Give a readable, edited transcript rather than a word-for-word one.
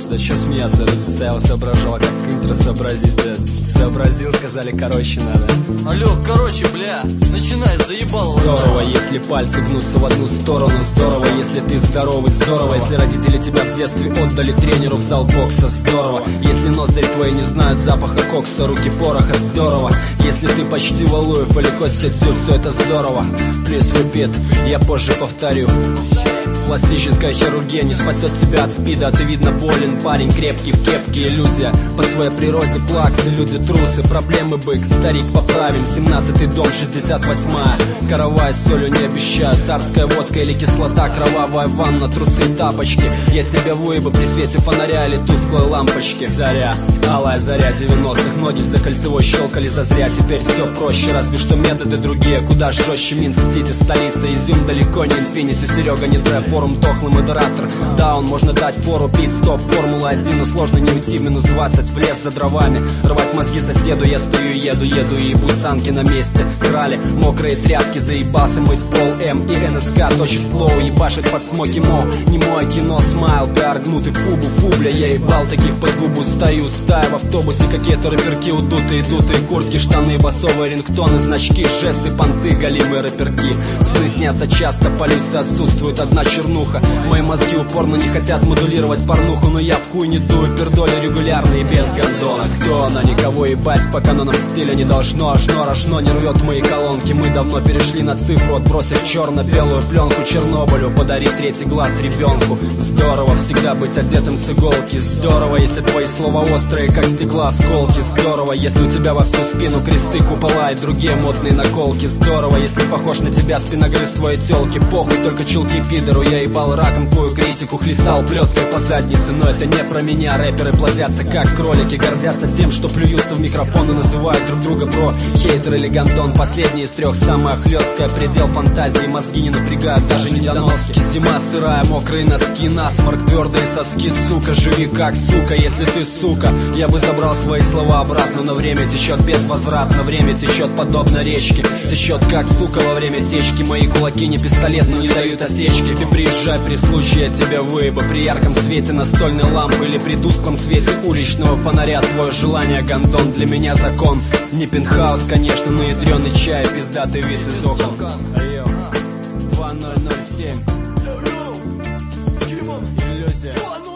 Да чё смеяться, я тут стоял, соображал, как интро сообразить, да. Сообразил, сказали, короче надо. Алло, короче, бля, начинай, заебал. Здорово, если пальцы гнутся в одну сторону. Здорово, если ты здоровый. Здорово, если родители тебя в детстве отдали тренеру в зал бокса. Здорово, если ноздри твои не знают запаха кокса, руки пороха. Здорово, если ты почти Валуев или Костя Дзюр, все это здорово. Please repeat, я позже повторю. Пластическая хирургия не спасет тебя от спида. Ты, видно, болен, парень крепкий в кепке. Иллюзия по своей природе плаксы. Люди трусы, проблемы бык. Старик, поправим, 17-й дом, 68-я. Каравай с солью не обещаю. Царская водка или кислота, кровавая ванна, трусы и тапочки. Я тебя выебу при свете фонаря или тусклой лампочки. Заря, алая заря 90-х. Ноги за кольцевой щелкали зазря. Теперь все проще, разве что методы другие. Куда жестче, Минск, Сити, столица. Изюм далеко не инфинити. Серега не трэп, форум тохлый модератор. Даун, можно дать фору, пит-стоп, Формула-1. Но сложно не уйти в минус 20 в лес за дровами. Рвать мозги соседу, я стою, еду и ебу санки на месте. Срали мокрые тряпки, заебался мыть пол. М и НСК точит флоу, ебашит под смоки мо. Немое кино, смайл, пиар гнутый, фу, бля, я ебал таких под губу. Стою, стая в автобусе, какие-то рэперки удутые, дутые куртки, штаны, басовые рингтоны, значки, жесты, понты, голимые рэперки. Сны снятся часто, полиция отсутствует, одна чернуха. Мои мозги упорно не хотят модулировать порнуху, но я в хуй не дую, пердоли регулярные, без гондона. Кто она, никого ебать, по канонам стиля не должно. Рожно не рвет мои колонки. Мы давно перешли на цифру, отбросив черно-белую пленку Чернобылю. Подари третий глаз ребенку. Здорово всегда быть одетым с иголки. Здорово, если твои слова острые, как стекла осколки. Здорово, если у тебя во всю спину кресты, купола и другие модные наколки. Здорово, если похож на тебя спиногрыз твоей телки. Похуй, только чулки пидору. Я ебал раком твою критику, хлестал плеткой по заднице. Но это не про меня. Рэперы плодятся как кролики, гордятся тем, что плюются в микрофон и называют друг друга бро. Хейтер или гондон, последний из трех, самая хлесткая. Предел фантазии, мозги не напрягают, даже недоноски. Зима сырая, мокрые носки, насморк, твердые соски. Сука, живи как сука, если ты сука. Я бы забрал свои слова обратно, но время течет безвозвратно. Время течет подобно речке, течет как сука во время течки. Мои кулаки не пистолет, но не дают осечки. Ты приезжай при случае, я тебя выебу. При ярком свете настольной лампы или при тусклом свете уличного фонаря. Твое желание, гондон, для меня закон. Не пентхаус, конечно, но ядреный чай, пиздатый вид из окон. 2007 Иллюзия.